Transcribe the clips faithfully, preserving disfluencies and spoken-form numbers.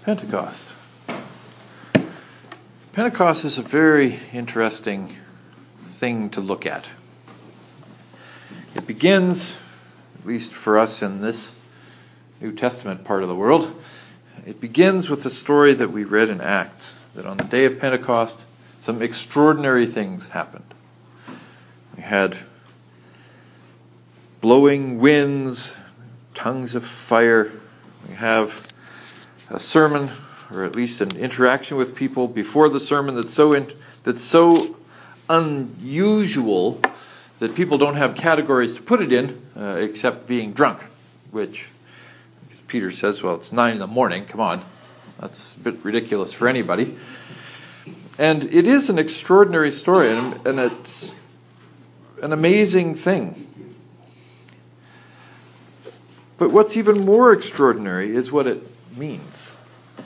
Pentecost. Pentecost is a very interesting thing to look at. It begins, at least for us in this New Testament part of the world, it begins with the story that we read in Acts, that on the day of Pentecost, some extraordinary things happened. We had blowing winds, tongues of fire. We have a sermon, or at least an interaction with people before the sermon that's so in, that's so unusual that people don't have categories to put it in, uh, except being drunk, which Peter says, well, it's nine in the morning, come on. That's a bit ridiculous for anybody. And it is an extraordinary story, and, and it's an amazing thing. But what's even more extraordinary is what it means.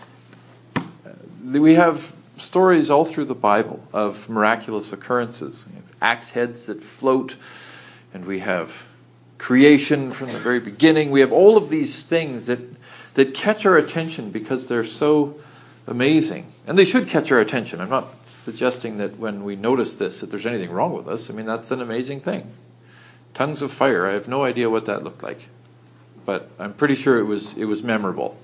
We have stories all through the Bible of miraculous occurrences. We have axe heads that float, and we have creation from the very beginning. We have all of these things that, that catch our attention because they're so amazing. And they should catch our attention. I'm not suggesting that when we notice this that there's anything wrong with us. I mean, that's an amazing thing. Tongues of fire, I have no idea what that looked like. But I'm pretty sure it was it was memorable.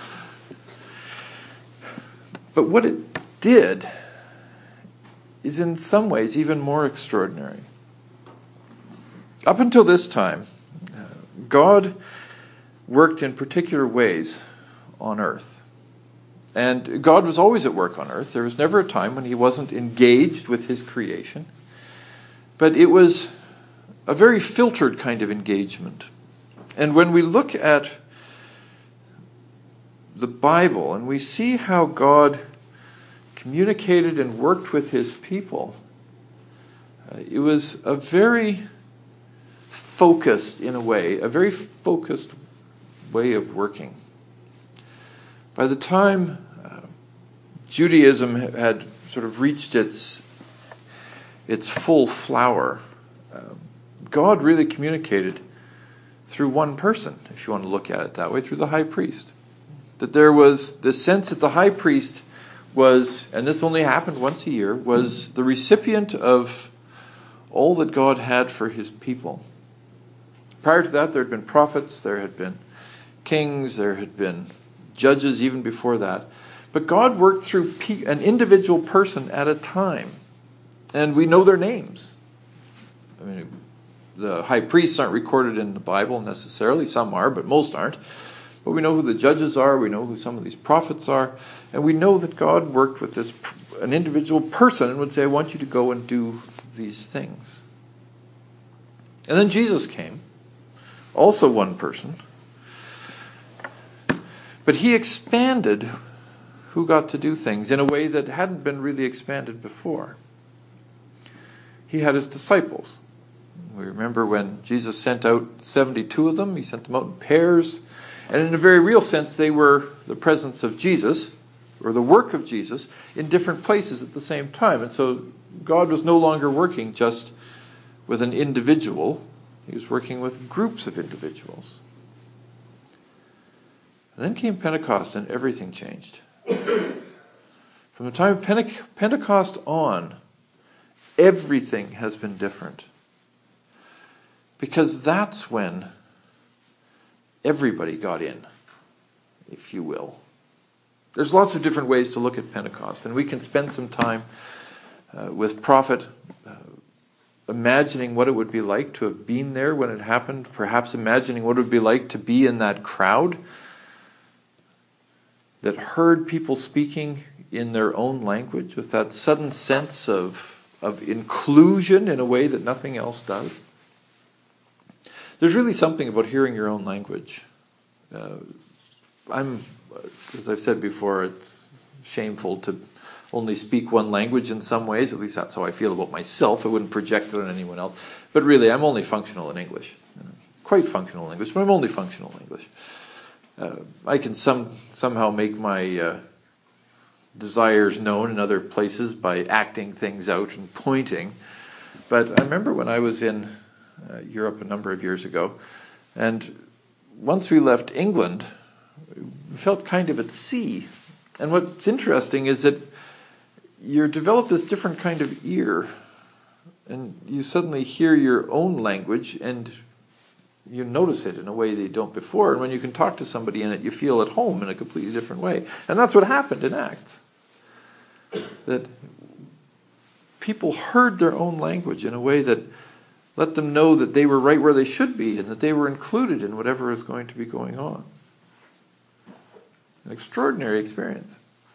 But what it did is in some ways even more extraordinary. Up until this time, God worked in particular ways on earth. And God was always at work on earth. There was never a time when he wasn't engaged with his creation. But it was a very filtered kind of engagement. And when we look at the Bible and we see how God communicated and worked with his people, uh, it was a very focused, in a way, a very focused way of working. By the time uh, Judaism had sort of reached its its full flower, uh, God really communicated through one person, if you want to look at it that way, through the high priest. That there was this sense that the high priest was, and this only happened once a year, was the recipient of all that God had for his people. Prior to that, there had been prophets, there had been kings, there had been judges even before that. But God worked through an individual person at a time. And we know their names. I mean, the high priests aren't recorded in the Bible necessarily. Some are, but most aren't. But we know who the judges are. We know who some of these prophets are. And we know that God worked with this an individual person and would say, I want you to go and do these things. And then Jesus came, also one person. But he expanded who got to do things in a way that hadn't been really expanded before. He had his disciples. We remember when Jesus sent out seventy-two of them. He sent them out in pairs. And in a very real sense, they were the presence of Jesus, or the work of Jesus, in different places at the same time. And so God was no longer working just with an individual. He was working with groups of individuals. And then came Pentecost, and everything changed. From the time of Pente- Pentecost on, everything has been different. Because that's when everybody got in, if you will. There's lots of different ways to look at Pentecost, and we can spend some time uh, with Prophet uh, imagining what it would be like to have been there when it happened, perhaps imagining what it would be like to be in that crowd that heard people speaking in their own language with that sudden sense of, of inclusion in a way that nothing else does. There's really something about hearing your own language. Uh, I'm, as I've said before, it's shameful to only speak one language in some ways. At least that's how I feel about myself. I wouldn't project it on anyone else. But really, I'm only functional in English. Quite functional in English, but I'm only functional in English. Uh, I can some somehow make my uh, desires known in other places by acting things out and pointing. But I remember when I was in uh, Europe a number of years ago, and once we left England, we felt kind of at sea And what's interesting is that you develop this different kind of ear, and you suddenly hear your own language, and you notice it in a way that you don't before. And when you can talk to somebody in it, you feel at home in a completely different way. And that's what happened in Acts. That people heard their own language in a way that let them know that they were right where they should be, and that they were included in whatever is going to be going on. An extraordinary experience.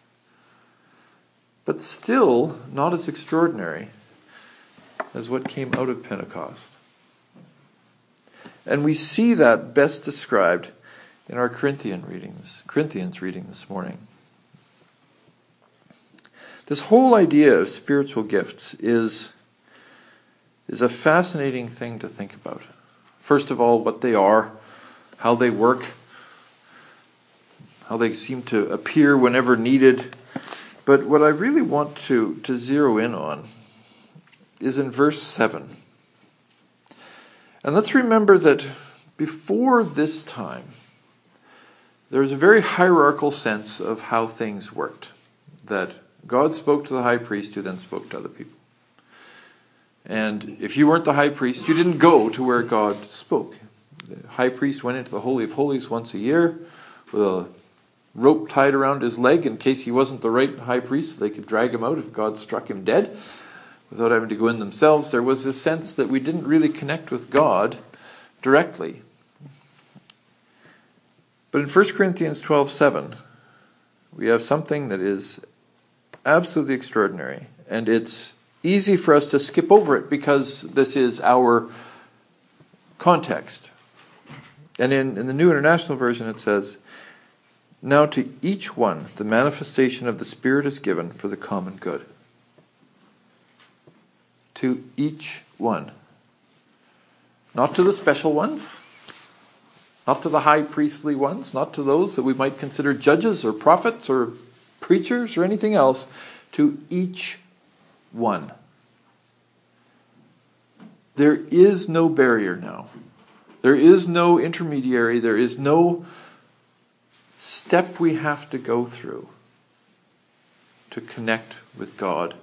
But still not as extraordinary as what came out of Pentecost. And we see that best described in our Corinthian readings, Corinthians reading this morning. This whole idea of spiritual gifts is, is a fascinating thing to think about. First of all, what they are, how they work, how they seem to appear whenever needed. But what I really want to, to zero in on is in verse seven. And let's remember that before this time, there was a very hierarchical sense of how things worked. That God spoke to the high priest, who then spoke to other people. And if you weren't the high priest, you didn't go to where God spoke. The high priest went into the Holy of Holies once a year with a rope tied around his leg in case he wasn't the right high priest, so they could drag him out if God struck him dead without having to go in themselves. There was this sense that we didn't really connect with God directly. But in First Corinthians twelve seven, we have something that is absolutely extraordinary, and it's easy for us to skip over it because this is our context. And in, in the New International Version it says, "Now to each one the manifestation of the Spirit is given for the common good." To each one. Not to the special ones, not to the high priestly ones, not to those that we might consider judges or prophets or preachers or anything else, to each one. There is no barrier now. There is no intermediary. There is no step we have to go through to connect with God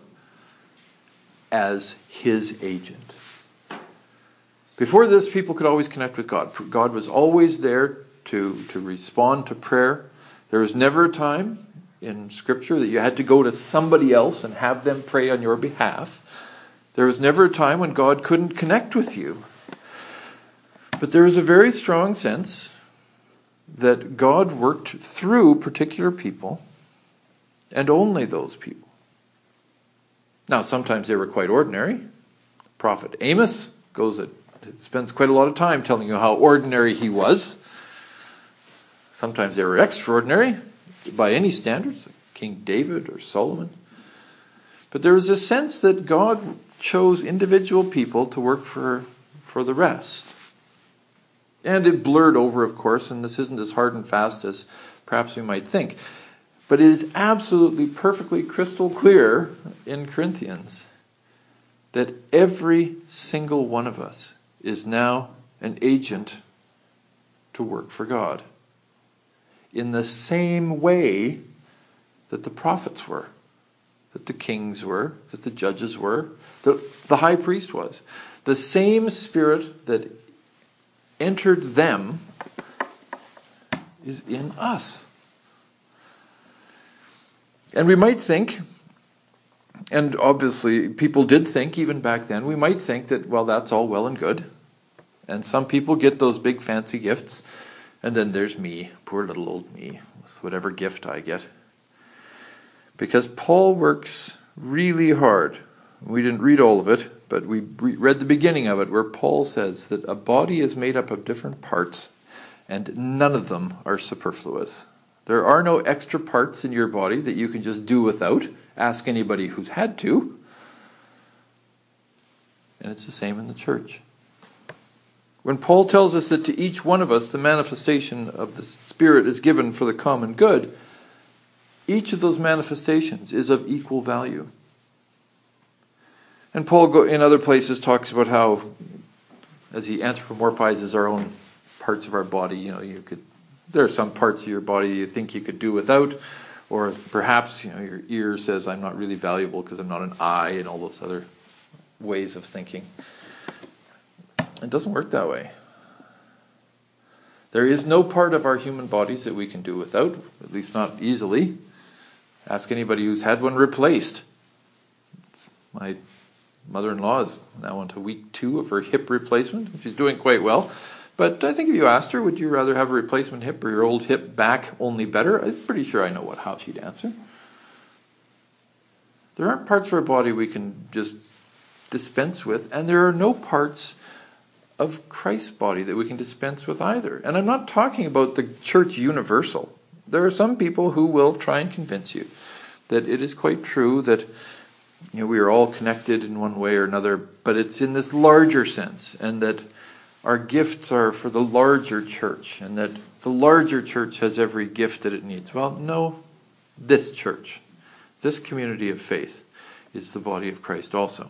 as His agent. Before this, people could always connect with God. God was always there to, to respond to prayer. There was never a time in Scripture that you had to go to somebody else and have them pray on your behalf. There was never a time when God couldn't connect with you. But there is a very strong sense that God worked through particular people, and only those people. Now, sometimes they were quite ordinary. Prophet Amos goes at, spends quite a lot of time telling you how ordinary he was. Sometimes they were extraordinary by any standards, like King David or Solomon. But there was a sense that God chose individual people to work for, for the rest. And it blurred over, of course, and this isn't as hard and fast as perhaps we might think. But it is absolutely perfectly crystal clear in Corinthians that every single one of us is now an agent to work for God. In the same way that the prophets were, that the kings were, that the judges were, that the high priest was. The same Spirit that entered them is in us. And we might think, and obviously people did think even back then, we might think that, well, that's all well and good. And some people get those big fancy gifts, and then there's me, poor little old me, with whatever gift I get. Because Paul works really hard. We didn't read all of it, but we read the beginning of it, where Paul says that a body is made up of different parts, and none of them are superfluous. There are no extra parts in your body that you can just do without. Ask anybody who's had to. And it's the same in the church. When Paul tells us that to each one of us the manifestation of the Spirit is given for the common good, each of those manifestations is of equal value. And Paul, in other places, talks about how, as he anthropomorphizes our own parts of our body, you know, you could, there are some parts of your body you think you could do without, Or perhaps, you know, your ear says, I'm not really valuable because I'm not an eye, and all those other ways of thinking. It doesn't work that way. There is no part of our human bodies that we can do without, at least not easily. Ask anybody who's had one replaced. My mother-in-law is now into week two of her hip replacement. She's doing quite well. But I think if you asked her, would you rather have a replacement hip or your old hip back, only better? I'm pretty sure I know what how she'd answer. There aren't parts of our body we can just dispense with, and there are no parts of Christ's body that we can dispense with either. And I'm not talking about the church universal. There are some people who will try and convince you that it is quite true that, you know, we are all connected in one way or another, but it's in this larger sense, and that our gifts are for the larger church, and that the larger church has every gift that it needs. Well, no, this church, this community of faith, is the body of Christ also.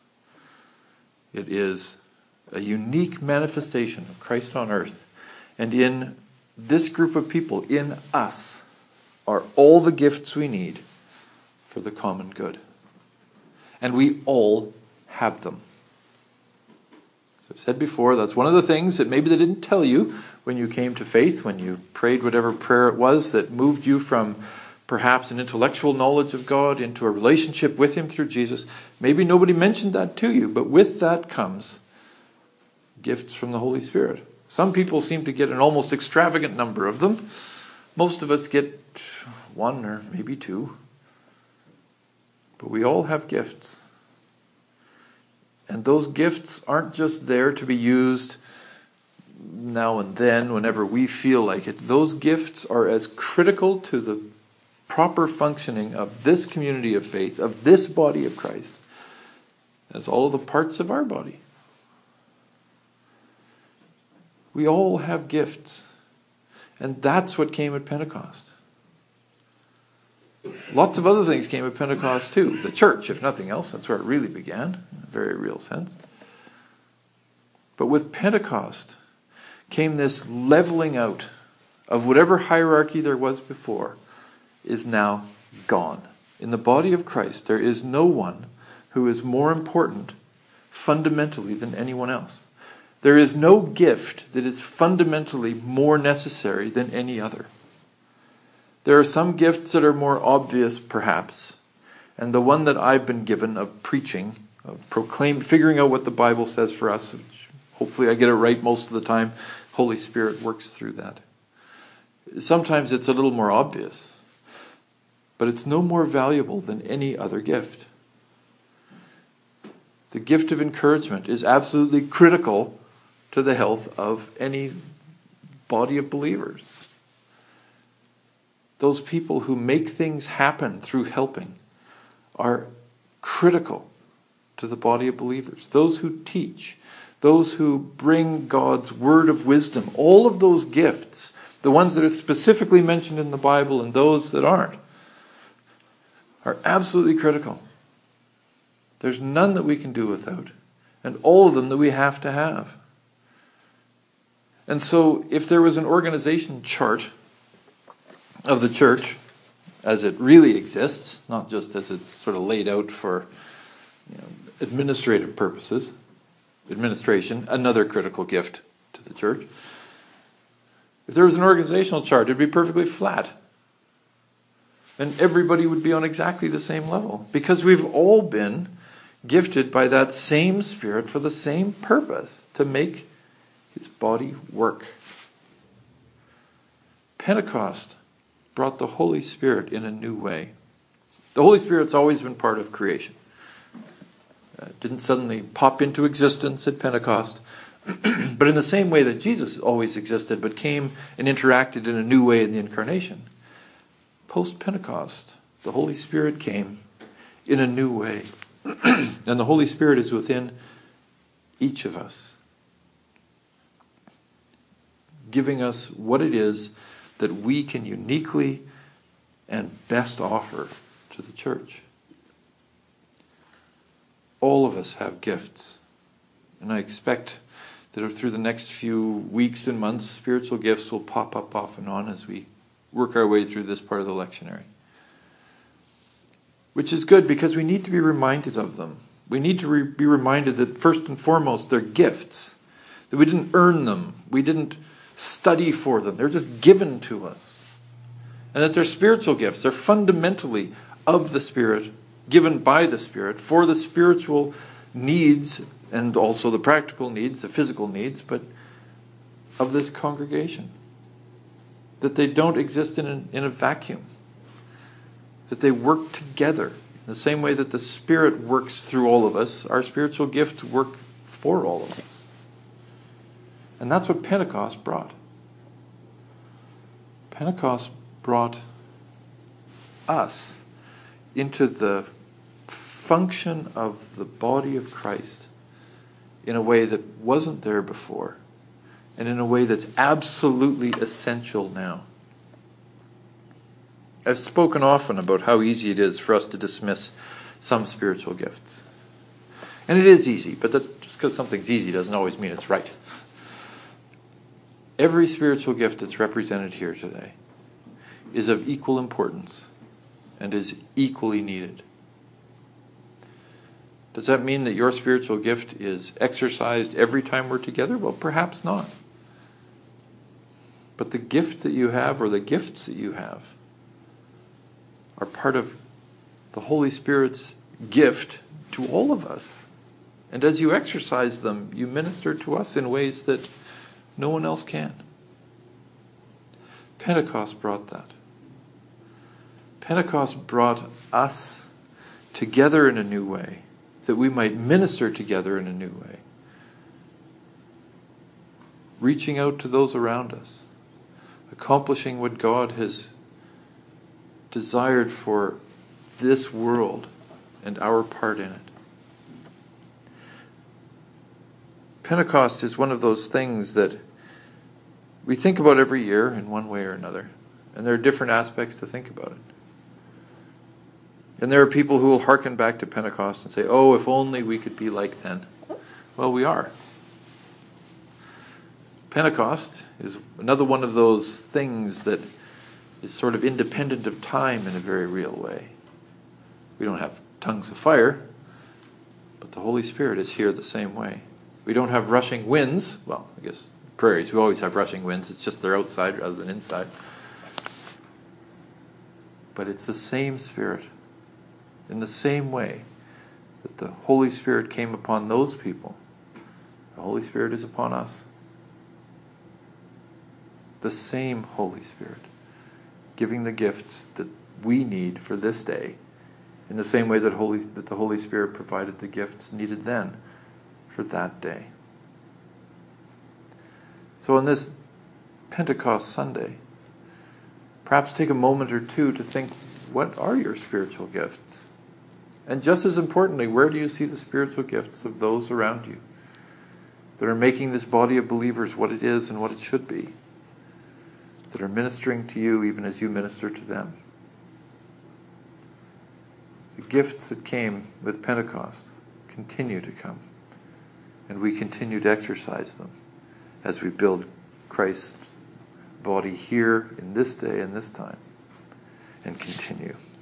It is a unique manifestation of Christ on earth. And in this group of people, in us, are all the gifts we need for the common good. And we all have them. As I've said before, that's one of the things that maybe they didn't tell you when you came to faith, when you prayed whatever prayer it was that moved you from perhaps an intellectual knowledge of God into a relationship with Him through Jesus. Maybe nobody mentioned that to you, but with that comes gifts from the Holy Spirit. Some people seem to get an almost extravagant number of them. Most of us get one or maybe two. But we all have gifts. And those gifts aren't just there to be used now and then whenever we feel like it. Those gifts are as critical to the proper functioning of this community of faith, of this body of Christ, as all of the parts of our body. We all have gifts. And that's what came at Pentecost. Lots of other things came at Pentecost too. The church, if nothing else, that's where it really began, in a very real sense. But with Pentecost came this leveling out of whatever hierarchy there was before is now gone. In the body of Christ, there is no one who is more important fundamentally than anyone else. There is no gift that is fundamentally more necessary than any other. There are some gifts that are more obvious, perhaps. And the one that I've been given of preaching, of proclaim, figuring out what the Bible says for us, which hopefully I get it right most of the time, Holy Spirit works through that. Sometimes it's a little more obvious, but it's no more valuable than any other gift. The gift of encouragement is absolutely critical to the health of any body of believers. Those people who make things happen through helping are critical to the body of believers. Those who teach, those who bring God's word of wisdom, all of those gifts, the ones that are specifically mentioned in the Bible and those that aren't, are absolutely critical. There's none that we can do without, and all of them that we have to have. And so if there was an organization chart of the church as it really exists, not just as it's sort of laid out for, you know, administrative purposes, administration, another critical gift to the church. If there was an organizational chart, it'd be perfectly flat. And everybody would be on exactly the same level, because we've all been gifted by that same Spirit for the same purpose, to make His body work. Pentecost brought the Holy Spirit in a new way. The Holy Spirit's always been part of creation. Uh, didn't suddenly pop into existence at Pentecost. But in the same way that Jesus always existed, but came and interacted in a new way in the Incarnation, post-Pentecost, the Holy Spirit came in a new way. And the Holy Spirit is within each of us, giving us what it is that we can uniquely and best offer to the church. All of us have gifts. And I expect that through the next few weeks and months, spiritual gifts will pop up off and on as we work our way through this part of the lectionary. which is good because we need to be reminded of them. We need to re- be reminded that first and foremost they're gifts, that we didn't earn them, we didn't study for them, they're just given to us. And that they're spiritual gifts, they're fundamentally of the Spirit, given by the Spirit, for the spiritual needs and also the practical needs, the physical needs, but of this congregation. That they don't exist in a, in a vacuum. That they work together. In the same way that the Spirit works through all of us, our spiritual gifts work for all of us. And that's what Pentecost brought. Pentecost brought us into the function of the body of Christ in a way that wasn't there before, and in a way that's absolutely essential now. I've spoken often about how easy it is for us to dismiss some spiritual gifts. And it is easy, but that, just because something's easy doesn't always mean it's right. Every spiritual gift that's represented here today is of equal importance and is equally needed. Does that mean that your spiritual gift is exercised every time we're together? Well, perhaps not. But the gift that you have, or the gifts that you have, are part of the Holy Spirit's gift to all of us. And as you exercise them, you minister to us in ways that no one else can. Pentecost brought that. Pentecost brought us together in a new way, that we might minister together in a new way. Reaching out to those around us, accomplishing what God has desired for this world and our part in it. Pentecost is one of those things that we think about every year in one way or another. And there are different aspects to think about it. And there are people who will hearken back to Pentecost and say, oh, if only we could be like then. Well, we are. Pentecost is another one of those things that is sort of independent of time in a very real way. We don't have tongues of fire, but the Holy Spirit is here the same way. We don't have rushing winds. Well, I guess prairies, we always have rushing winds. It's just they're outside rather than inside. But it's the same Spirit. In the same way that the Holy Spirit came upon those people, the Holy Spirit is upon us. The same Holy Spirit, giving the gifts that we need for this day, in the same way that Holy that the Holy Spirit provided the gifts needed then for that day. So on this Pentecost Sunday, perhaps take a moment or two to think, what are your spiritual gifts? And just as importantly, where do you see the spiritual gifts of those around you that are making this body of believers what it is and what it should be, that are ministering to you even as you minister to them? The gifts that came with Pentecost continue to come, and we continue to exercise them as we build Christ's body here in this day and this time, and continue.